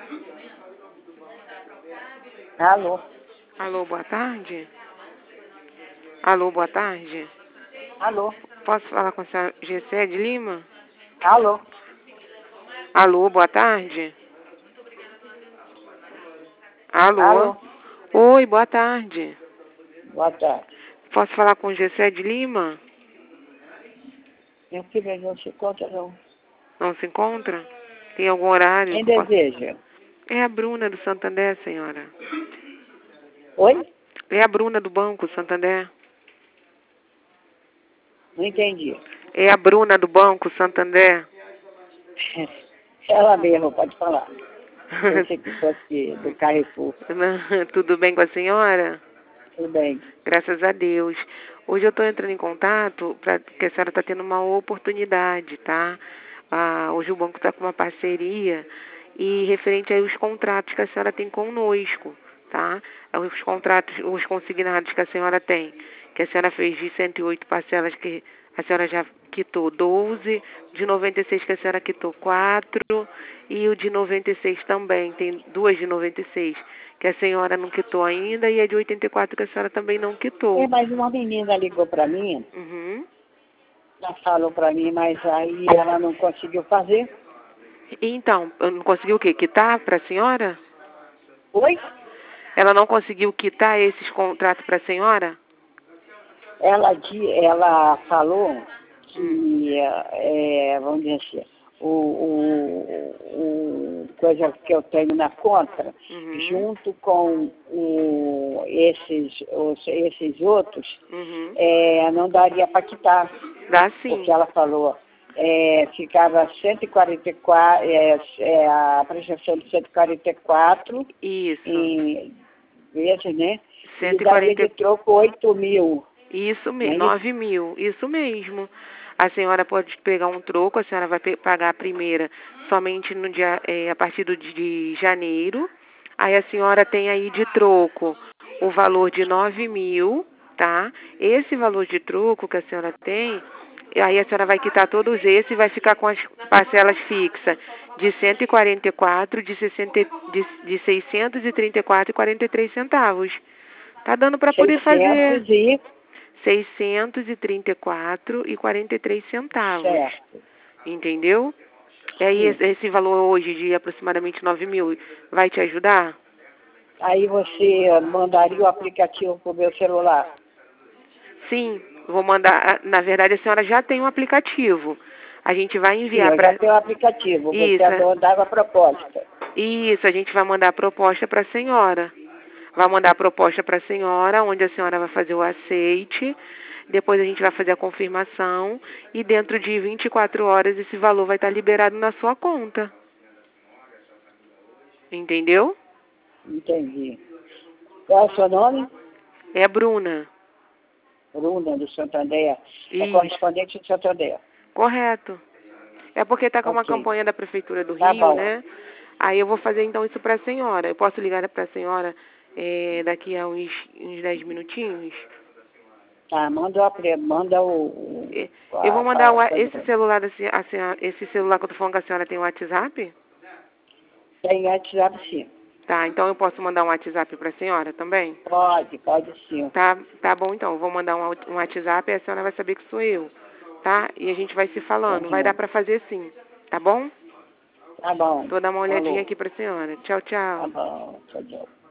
Alô? Alô, boa tarde? Alô, boa tarde? Alô? Posso falar com a senhora Gessé de Lima? Alô? Alô, boa tarde? Alô? Alô? Oi, boa tarde. Boa tarde. Posso falar com Gessé de Lima? Meu filho não se encontra, não. Não se encontra? Tem algum horário? Quem que eu possa- deseja? É a Bruna do Santander, senhora. Oi? É a Bruna do Banco Santander. Não entendi. É a Bruna do Banco Santander. Ela mesma, pode falar. Pensei que fosse do Carrefour. Tudo bem com a senhora? Tudo bem. Graças a Deus. Hoje eu estou entrando em contato porque a senhora está tendo uma oportunidade, tá? Hoje o banco está com uma parceria e referente aí os contratos que a senhora tem conosco, tá? Os contratos, os consignados que a senhora tem, que a senhora fez de 108 parcelas que a senhora já quitou 12, de 96 que a senhora quitou 4 e o de 96 também, tem duas de 96 que a senhora não quitou ainda e a de 84 que a senhora também não quitou. Mas uma menina ligou para mim, Uhum. ela falou para mim, mas aí ela não conseguiu fazer. Então, não conseguiu o quê? Quitar para a senhora? Oi? Ela não conseguiu quitar esses contratos para a senhora? Ela falou que, vamos dizer assim, o coisa que eu tenho na conta, Uhum. junto com esses outros, Uhum. não daria para quitar. Dá sim. Porque ela falou, ficava 144, a prestação de 144 Isso. em vezes, né? E 140. daria de troco 8 mil. Isso Não mesmo, é 9 mil, isso mesmo. A senhora pode pegar um troco, a senhora vai pagar a primeira somente no dia, a partir de janeiro. Aí a senhora tem aí de troco o valor de 9 mil, tá? Esse valor de troco que a senhora tem, aí a senhora vai quitar todos esses e vai ficar com as parcelas fixas de 144, de 634,43 centavos. Tá dando para poder fazer 634,43 centavos. Certo. Entendeu? E aí esse valor hoje de aproximadamente 9 mil vai te ajudar? Aí você mandaria o aplicativo para o meu celular? Sim, vou mandar. Na verdade, a senhora já tem um aplicativo. A gente vai enviar para... Sim, eu já para... tenho o aplicativo. Você Isso, mandava a proposta. isso, a gente vai mandar a proposta para a senhora. Vai mandar a proposta para a senhora, onde a senhora vai fazer o aceite. Depois a gente vai fazer a confirmação e dentro de 24 horas esse valor vai estar liberado na sua conta. Entendeu? Entendi. Qual é o seu nome? É a Bruna. Bruna, do Santander. É Isso. correspondente do Santander. Correto. É porque está com uma Ok. campanha da Prefeitura do Tá Rio, bom. né? Aí eu vou fazer então isso para a senhora. Eu posso ligar para a senhora daqui a uns 10 minutinhos? Tá, manda Eu vou mandar esse coisa. celular, esse celular que eu tô falando com a senhora tem WhatsApp? Tem WhatsApp, sim. Tá, então eu posso mandar um WhatsApp para a senhora também? Pode sim. Tá bom então, eu vou mandar um WhatsApp e a senhora vai saber que sou eu, tá? E a gente vai se falando, vai dar para fazer sim, tá bom? Tá bom. Vou dar uma olhadinha Falou. aqui para a senhora. Tchau, tchau. Tá bom. Tchau, tchau.